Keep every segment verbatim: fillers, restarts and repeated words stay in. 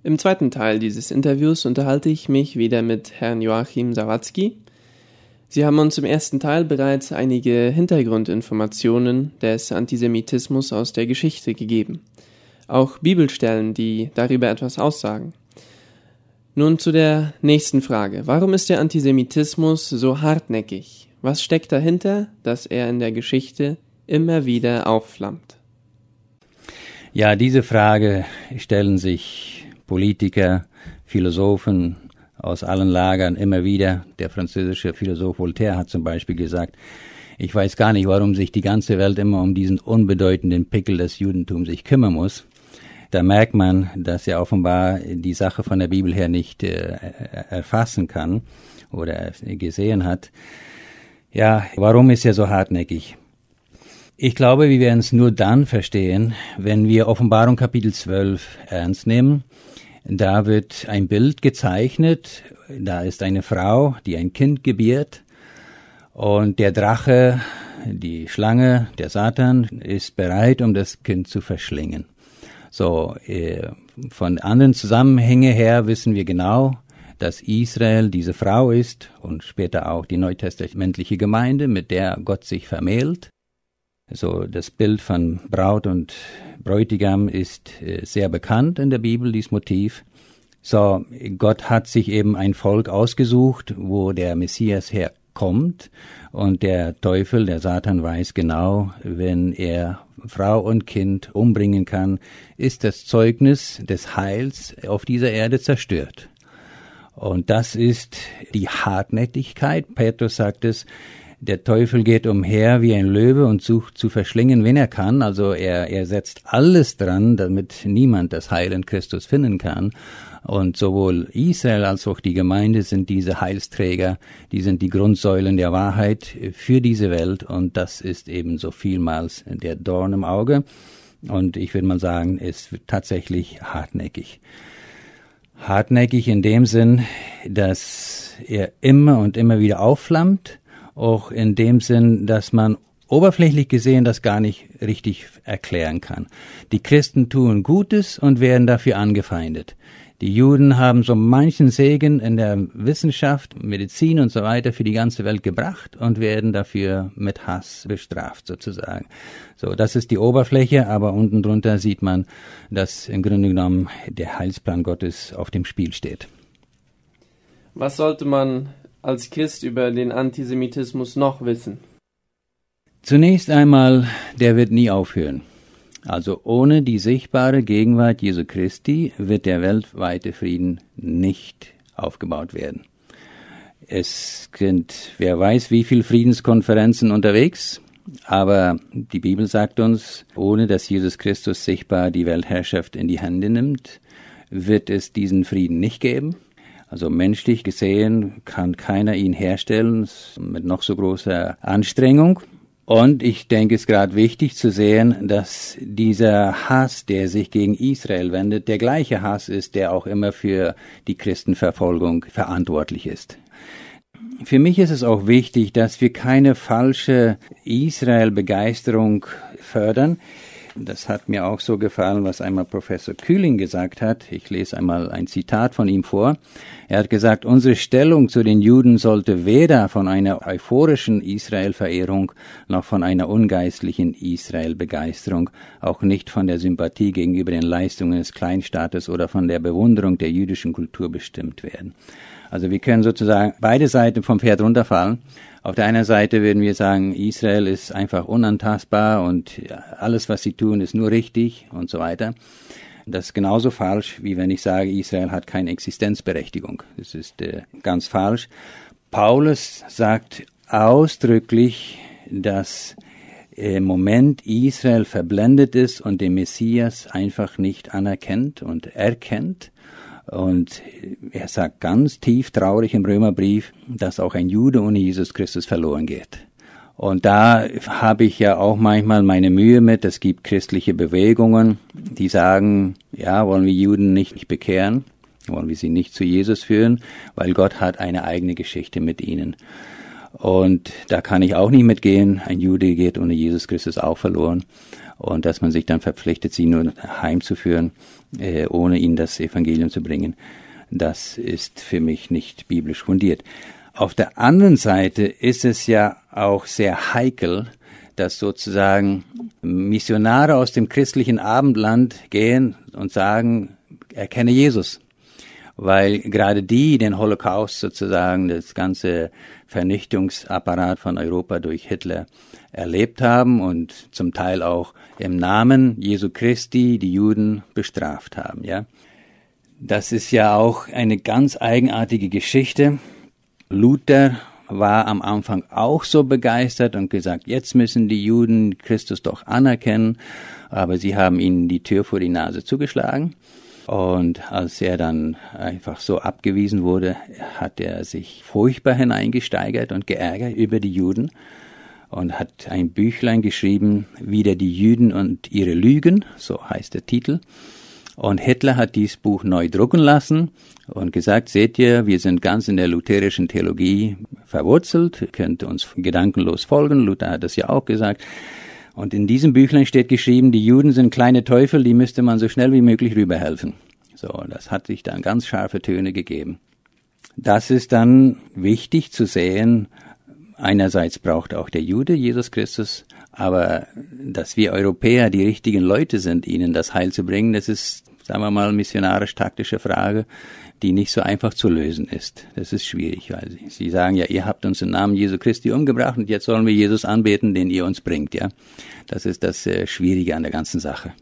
Im zweiten Teil dieses Interviews unterhalte ich mich wieder mit Herrn Joachim Sawatzki. Sie haben uns im ersten Teil bereits einige Hintergrundinformationen des Antisemitismus aus der Geschichte gegeben. Auch Bibelstellen, die darüber etwas aussagen. Nun zu der nächsten Frage. Warum ist der Antisemitismus so hartnäckig? Was steckt dahinter, dass er in der Geschichte immer wieder aufflammt? Ja, diese Frage stellen sich Politiker, Philosophen aus allen Lagern immer wieder. Der französische Philosoph Voltaire hat zum Beispiel gesagt, ich weiß gar nicht, warum sich die ganze Welt immer um diesen unbedeutenden Pickel des Judentums sich kümmern muss. Da merkt man, dass er offenbar die Sache von der Bibel her nicht äh, erfassen kann oder gesehen hat. Ja, warum ist er so hartnäckig? Ich glaube, wir werden es nur dann verstehen, wenn wir Offenbarung Kapitel zwölf ernst nehmen. Da wird ein Bild gezeichnet, da ist eine Frau, die ein Kind gebiert und der Drache, die Schlange, der Satan, ist bereit, um das Kind zu verschlingen. So, äh, von anderen Zusammenhängen her wissen wir genau, dass Israel diese Frau ist und später auch die neutestamentliche Gemeinde, mit der Gott sich vermählt. So, das Bild von Braut und Bräutigam ist äh, sehr bekannt in der Bibel, dieses Motiv. So, Gott hat sich eben ein Volk ausgesucht, wo der Messias herkommt. Und der Teufel, der Satan, weiß genau, wenn er Frau und Kind umbringen kann, ist das Zeugnis des Heils auf dieser Erde zerstört. Und das ist die Hartnäckigkeit. Petrus sagt es, der Teufel geht umher wie ein Löwe und sucht zu verschlingen, wen er kann. Also er, er setzt alles dran, damit niemand das Heil in Christus finden kann. Und sowohl Israel als auch die Gemeinde sind diese Heilsträger, die sind die Grundsäulen der Wahrheit für diese Welt. Und das ist eben so vielmals der Dorn im Auge. Und ich würde mal sagen, ist tatsächlich hartnäckig. Hartnäckig in dem Sinn, dass er immer und immer wieder aufflammt. Auch in dem Sinn, dass man oberflächlich gesehen das gar nicht richtig erklären kann. Die Christen tun Gutes und werden dafür angefeindet. Die Juden haben so manchen Segen in der Wissenschaft, Medizin und so weiter für die ganze Welt gebracht und werden dafür mit Hass bestraft sozusagen. So, das ist die Oberfläche, aber unten drunter sieht man, dass im Grunde genommen der Heilsplan Gottes auf dem Spiel steht. Was sollte man als Christ über den Antisemitismus noch wissen? Zunächst einmal, der wird nie aufhören. Also ohne die sichtbare Gegenwart Jesu Christi wird der weltweite Frieden nicht aufgebaut werden. Es sind, wer weiß, wie viele Friedenskonferenzen unterwegs, aber die Bibel sagt uns, ohne dass Jesus Christus sichtbar die Weltherrschaft in die Hände nimmt, wird es diesen Frieden nicht geben. Also menschlich gesehen kann keiner ihn herstellen mit noch so großer Anstrengung. Und ich denke, es ist gerade wichtig zu sehen, dass dieser Hass, der sich gegen Israel wendet, der gleiche Hass ist, der auch immer für die Christenverfolgung verantwortlich ist. Für mich ist es auch wichtig, dass wir keine falsche Israel-Begeisterung fördern. Das hat mir auch so gefallen, was einmal Professor Kühling gesagt hat. Ich lese einmal ein Zitat von ihm vor. Er hat gesagt, unsere Stellung zu den Juden sollte weder von einer euphorischen Israel-Verehrung noch von einer ungeistlichen Israel-Begeisterung, auch nicht von der Sympathie gegenüber den Leistungen des Kleinstaates oder von der Bewunderung der jüdischen Kultur bestimmt werden. Also wir können sozusagen beide Seiten vom Pferd runterfallen. Auf der einen Seite würden wir sagen, Israel ist einfach unantastbar und alles, was sie tun, ist nur richtig und so weiter. Das ist genauso falsch, wie wenn ich sage, Israel hat keine Existenzberechtigung. Das ist äh, ganz falsch. Paulus sagt ausdrücklich, dass im Moment Israel verblendet ist und den Messias einfach nicht anerkennt und erkennt. Und er sagt ganz tief traurig im Römerbrief, dass auch ein Jude ohne Jesus Christus verloren geht. Und da habe ich ja auch manchmal meine Mühe mit. Es gibt christliche Bewegungen, die sagen, ja, wollen wir Juden nicht bekehren, wollen wir sie nicht zu Jesus führen, weil Gott hat eine eigene Geschichte mit ihnen. Und da kann ich auch nicht mitgehen. Ein Jude geht ohne Jesus Christus auch verloren. und dass man sich dann verpflichtet, sie nur heimzuführen, äh, ohne ihnen das Evangelium zu bringen. Das ist für mich nicht biblisch fundiert. Auf der anderen Seite ist es ja auch sehr heikel, dass sozusagen Missionare aus dem christlichen Abendland gehen und sagen, erkenne Jesus. Weil gerade die den Holocaust sozusagen, das ganze Vernichtungsapparat von Europa durch Hitler erlebt haben und zum Teil auch im Namen Jesu Christi die Juden bestraft haben, ja. Das ist ja auch eine ganz eigenartige Geschichte. Luther war am Anfang auch so begeistert und gesagt, jetzt müssen die Juden Christus doch anerkennen, aber sie haben ihnen die Tür vor die Nase zugeschlagen. Und als er dann einfach so abgewiesen wurde, hat er sich furchtbar hineingesteigert und geärgert über die Juden und hat ein Büchlein geschrieben, Wider die Juden und ihre Lügen, so heißt der Titel. Und Hitler hat dieses Buch neu drucken lassen und gesagt, seht ihr, wir sind ganz in der lutherischen Theologie verwurzelt, ihr könnt uns gedankenlos folgen, Luther hat das ja auch gesagt. Und in diesem Büchlein steht geschrieben, die Juden sind kleine Teufel, die müsste man so schnell wie möglich rüberhelfen. So, das hat sich dann ganz scharfe Töne gegeben. Das ist dann wichtig zu sehen, einerseits braucht auch der Jude Jesus Christus, aber dass wir Europäer die richtigen Leute sind, ihnen das Heil zu bringen, das ist, sagen wir mal, missionarisch-taktische Frage, die nicht so einfach zu lösen ist. Das ist schwierig, weil sie, sie sagen ja, ihr habt uns im Namen Jesu Christi umgebracht und jetzt sollen wir Jesus anbeten, den ihr uns bringt, ja. Das ist das äh, Schwierige an der ganzen Sache.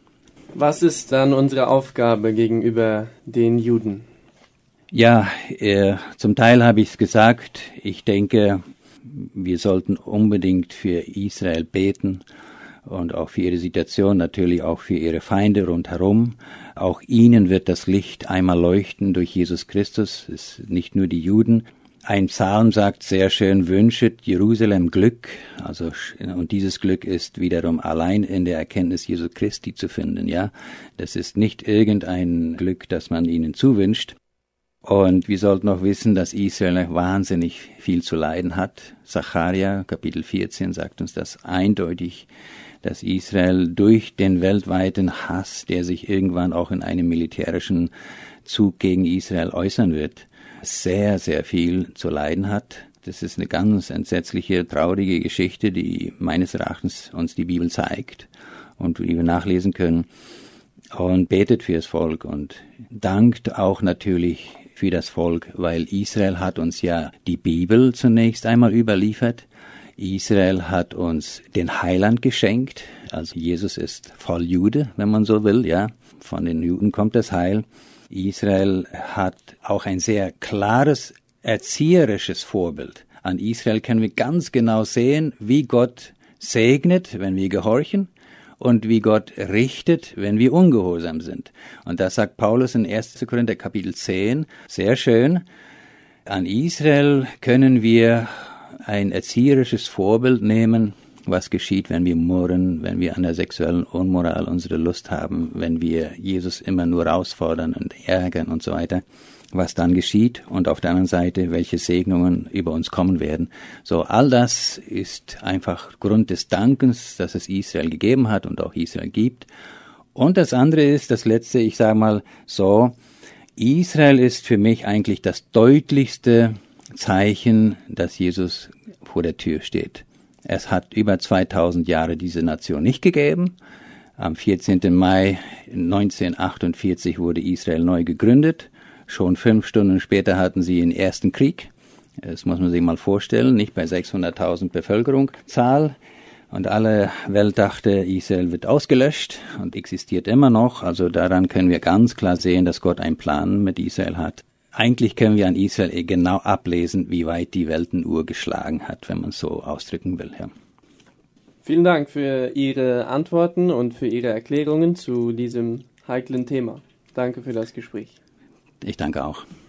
Was ist dann unsere Aufgabe gegenüber den Juden? Ja, äh, zum Teil habe ich es gesagt. Ich denke, wir sollten unbedingt für Israel beten und auch für ihre Situation, natürlich auch für ihre Feinde rundherum. Auch ihnen wird das Licht einmal leuchten durch Jesus Christus, es ist nicht nur die Juden. Ein Psalm sagt sehr schön, wünschet Jerusalem Glück, also, und dieses Glück ist wiederum allein in der Erkenntnis Jesu Christi zu finden, ja. Das ist nicht irgendein Glück, das man ihnen zuwünscht. Und wir sollten auch wissen, dass Israel wahnsinnig viel zu leiden hat. Sacharja, Kapitel vierzehn, sagt uns das eindeutig, dass Israel durch den weltweiten Hass, der sich irgendwann auch in einem militärischen Zug gegen Israel äußern wird, sehr, sehr viel zu leiden hat. Das ist eine ganz entsetzliche, traurige Geschichte, die meines Erachtens uns die Bibel zeigt und die wir nachlesen können. Und betet für das Volk und dankt auch natürlich für das Volk, weil Israel hat uns ja die Bibel zunächst einmal überliefert. Israel hat uns den Heiland geschenkt, also Jesus ist voll Jude, wenn man so will, ja. Von den Juden kommt das Heil. Israel hat auch ein sehr klares erzieherisches Vorbild. An Israel können wir ganz genau sehen, wie Gott segnet, wenn wir gehorchen, und wie Gott richtet, wenn wir ungehorsam sind. Und das sagt Paulus in erster Korinther Kapitel zehn, sehr schön. An Israel können wir ein erzieherisches Vorbild nehmen, was geschieht, wenn wir murren, wenn wir an der sexuellen Unmoral unsere Lust haben, wenn wir Jesus immer nur herausfordern und ärgern und so weiter, was dann geschieht und auf der anderen Seite, welche Segnungen über uns kommen werden. So, all das ist einfach Grund des Dankens, dass es Israel gegeben hat und auch Israel gibt. Und das andere ist, das letzte, ich sage mal so, Israel ist für mich eigentlich das deutlichste Zeichen, dass Jesus vor der Tür steht. Es hat über zweitausend Jahre diese Nation nicht gegeben. Am vierzehnten Mai neunzehnhundertachtundvierzig wurde Israel neu gegründet. Schon fünf Stunden später hatten sie den ersten Krieg. Das muss man sich mal vorstellen, nicht bei sechshunderttausend Bevölkerungszahl. Und alle Welt dachte, Israel wird ausgelöscht und existiert immer noch. Also daran können wir ganz klar sehen, dass Gott einen Plan mit Israel hat. Eigentlich können wir an Israel genau ablesen, wie weit die Weltenuhr geschlagen hat, wenn man es so ausdrücken will. Ja. Vielen Dank für Ihre Antworten und für Ihre Erklärungen zu diesem heiklen Thema. Danke für das Gespräch. Ich danke auch.